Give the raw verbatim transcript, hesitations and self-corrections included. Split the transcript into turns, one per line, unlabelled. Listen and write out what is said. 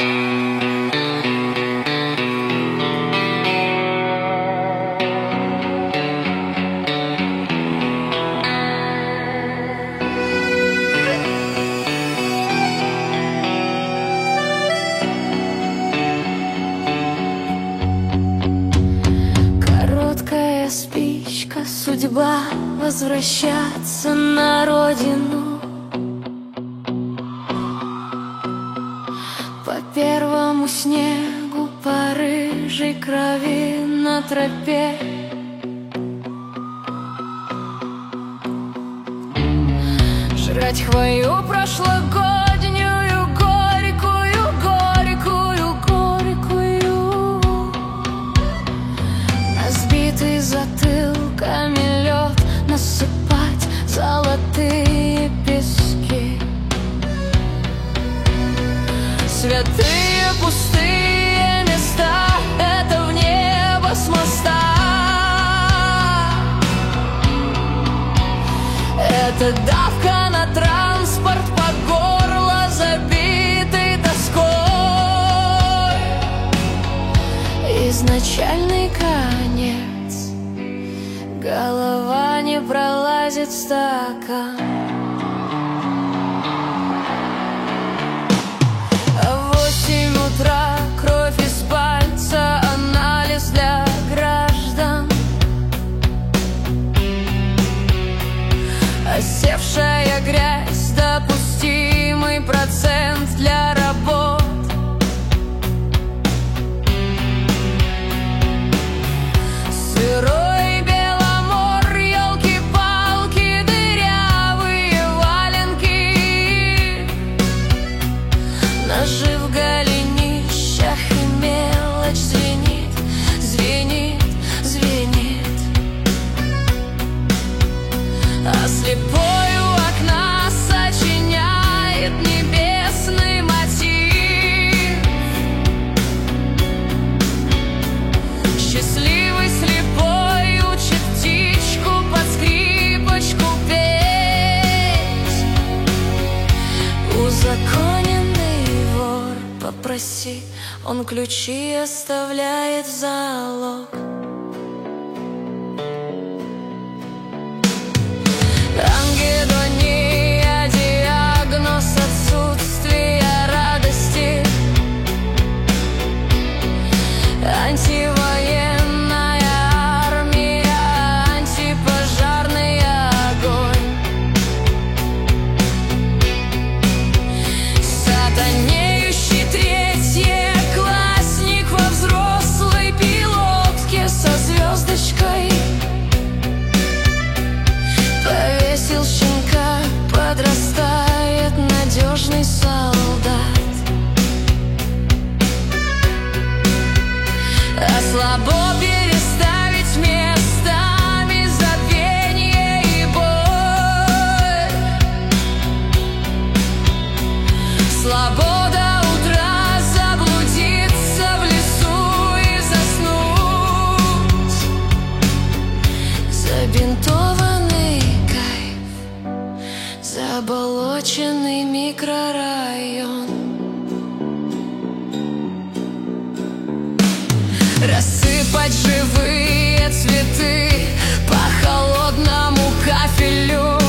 Спичка, судьба, возвращаться на родину. По первому снегу, по рыжей крови на тропе. Жрать хвою прошлогоднюю, горькую, горькую, горькую. На сбитый затылками лед насыпать золотые пески. Святые пустые места — это в небо с моста. Это давка на транспорт по горло забитый тоской. Изначальный конец, голова не пролазит в стакан. В восемь утра кровь из пальца, анализ для граждан. Осевшая грязь, допустимый процент для работ. Сырой Беломор, елки-палки, дырявые валенки. Ножи в голенищах и мелочь звенит, звенит, звенит. А слепой у окна сочиняет небесный мотив. Счастливый слепой учит птичку под скрипочку петь. Узаконенный вор, попроси, он ключи оставляет в залог. Ангедония, диагноз отсутствия радости. Антивоенная армия, антипожарный огонь. Сатанеющий третьеклассник во взрослой пилотке со звездочкой. Повесил щенка, подрастает надежный солдат. А слабо переставить местами забвенье и боль. Слабо до утра заблудиться в лесу и заснуть. Забинтованный заболоченный микрорайон. Рассыпать живые цветы по холодному кафелю.